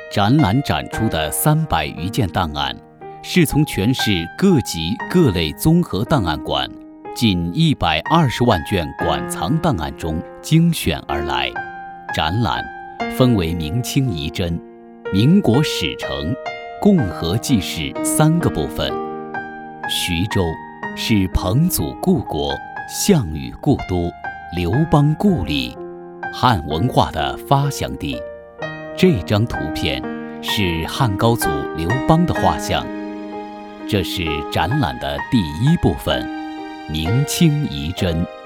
展览展出的300余件档案，是从全市各级各类综合档案馆近120万卷馆藏档案中精选而来。展览分为明清遗珍、民国史成、共和纪事3个部分。徐州是彭祖故国、项羽故都、刘邦故里，汉文化的发祥地。这张图片是汉高祖刘邦的画像。这是展览的第1部分，明清遗珍。